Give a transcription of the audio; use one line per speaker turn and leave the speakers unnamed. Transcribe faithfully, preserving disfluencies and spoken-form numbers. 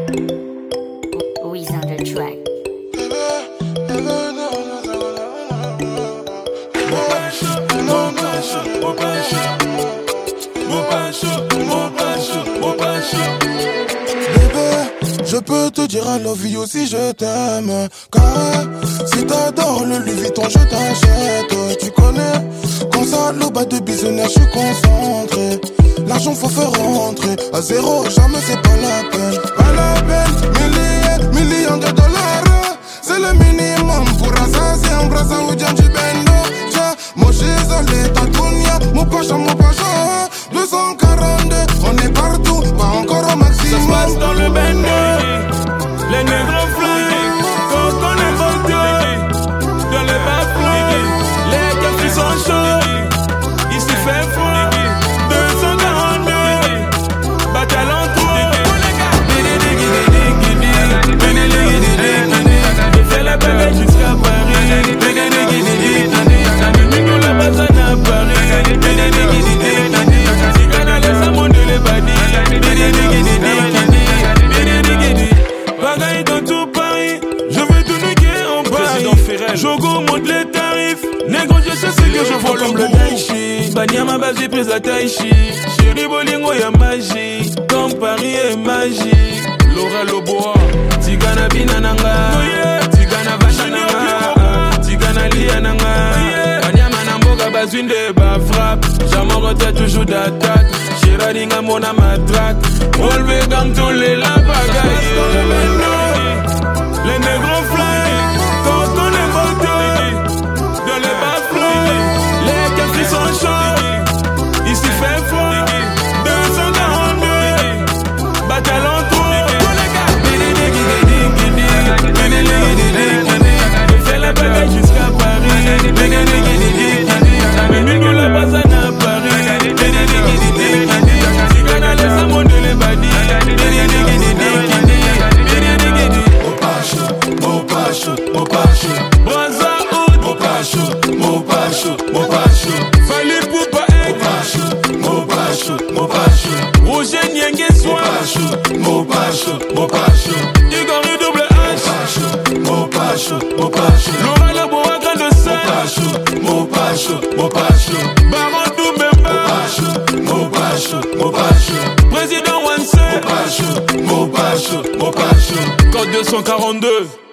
Who is on the track?
Bébé, je peux te dire I love you si je t'aime. Car si t'adores le Louis Vuitton, je t'achète. Tu connais, quand ça le bas de business, je suis concentré. L'argent faut faire rentrer. À zéro, jamais c'est pas la peine. Pas la peine, milliers, millions de dollars. C'est le minimum pour rassasier un bras ou Djanji Bendo. Moi j'ai zolé ta dunia, mon pacha, mon pacha. deux cent quarante-deux, on est partout, pas encore au maximum.
Ça se passe dans le Bendo, les négros flingués, quand on est volté, dans les bas-fonds, les cafés sont chauds, ici fait froid, deux cent quarante-deux, bataille en trop. Je fais la baguette jusqu'à Paris, nous la base à Paris, si canal ça monte les badis, bagaille dans tout Paris, je veux tout niquer en Paris. Jogo monte les tarifs, négro je sais ce que je vaux comme le Daichi. Banyama base j'ai pris la Taichi, chéri bolingo y'a magie, comme Paris est magique. Laura Loboa, Tigana Binananga, Tigana Vachananga, Tigana Liananga, Banyama Namboga Bazwin de Bafrap, Jamoro tête toujours d'attaque, Chiraringa Mona Matraque, Olve Gam tous les la bagaille. Les négros flingués, quand on est volté, dans les bas-fonds, les cafés sont chauds, ici fait froid, deux cent quarante-deux, bataille en trop. Je fais la bagaille jusqu'à Paris, nous la base à Paris, si canal ça monte les badis.
Mo pacho, mo pacho,
Braza Hood,
mo pacho, mo pacho, mo pacho,
Fali Poupa
mo pacho, mo pacho, mo pacho,
Roger Nyenge Soin,
mo pacho, mo pacho,
Igor double H,
mo pacho, mo pacho,
Laura Laboa Grande Sœur,
mo pacho, mo pacho,
Baron Doumemba,
mo pacho, mo pacho,
Président Wanse,
mo pacho, mo pacho,
code deux cent quarante-deux.